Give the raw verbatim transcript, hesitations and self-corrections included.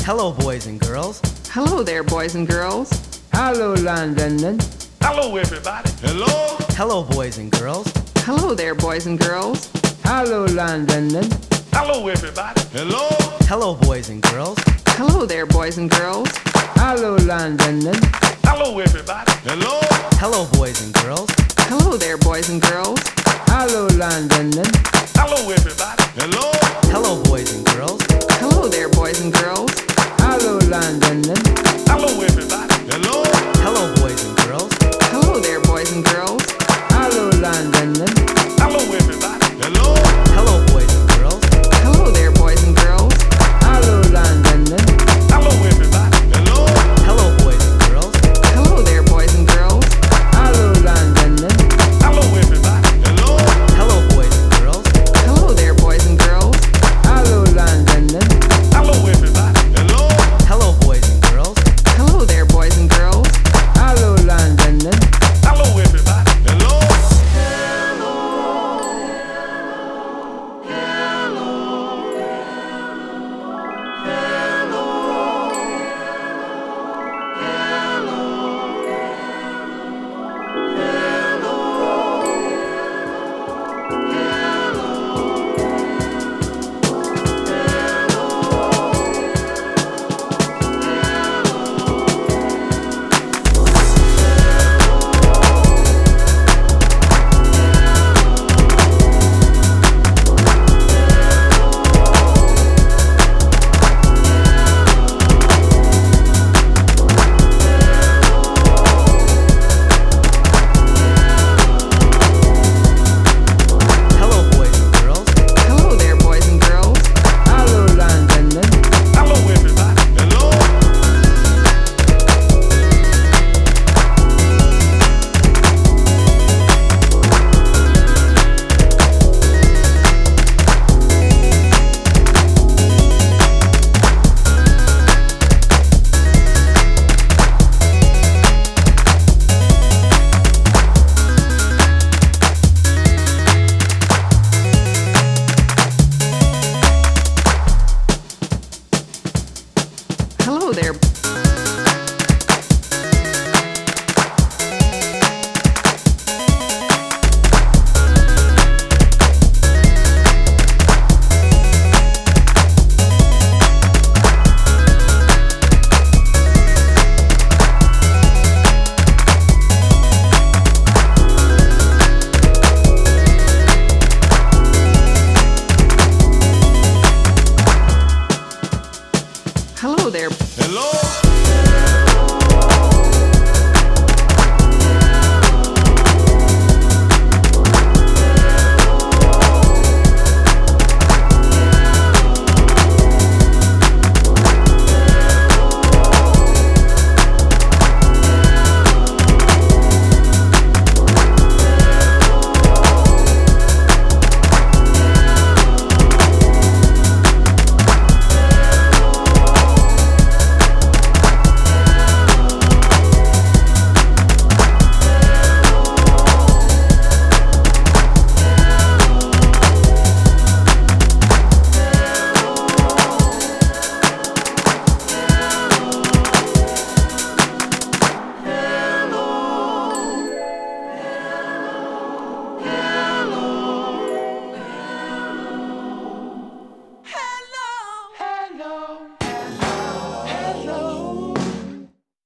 Hello, boys and girls. Hello there, boys and girls. Hello, London. Hello, everybody. Hello? Hello, boys and girls. Hello there, boys and girls. Hello, London. Hello, everybody. Hello? Hello, boys and girls. Hello there, boys and girls. Hello, London. Hello, everybody. Hello? Hello, boys and girls. Hello there, boys and girls. Hello, London. Hello, everybody. Hello?